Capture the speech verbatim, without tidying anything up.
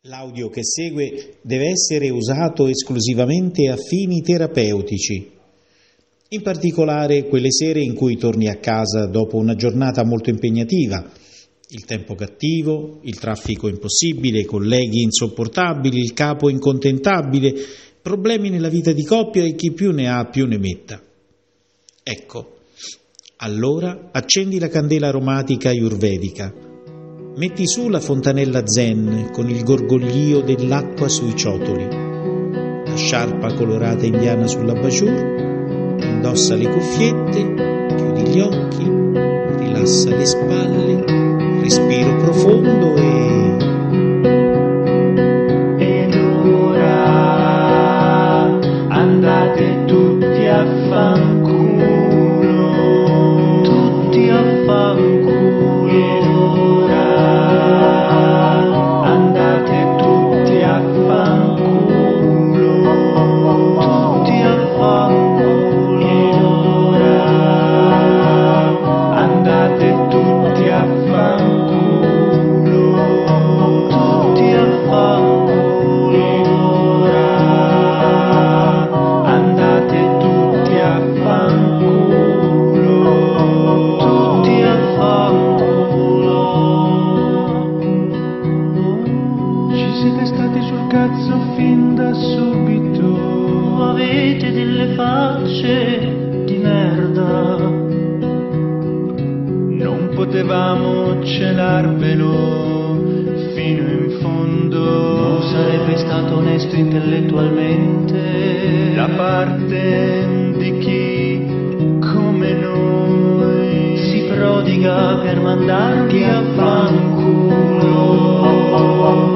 L'audio che segue deve essere usato esclusivamente a fini terapeutici, in particolare quelle sere in cui torni a casa dopo una giornata molto impegnativa, il tempo cattivo, il traffico impossibile, i colleghi insopportabili, il capo incontentabile, problemi nella vita di coppia e chi più ne ha più ne metta. Ecco, allora accendi la candela aromatica ayurvedica. Metti su la fontanella zen con il gorgoglio dell'acqua sui ciotoli, la sciarpa colorata indiana sull'abajur, indossa le cuffiette, chiudi gli occhi, rilassa le spalle, respiro profondo e... Ed ora andate tutti a fanculo, tutti a fanculo. Siete stati sul cazzo fin da subito, avete delle facce di merda, non potevamo celarvelo fino in fondo, non sarebbe stato onesto intellettualmente la parte di chi come noi si prodiga per mandarti a fanculo.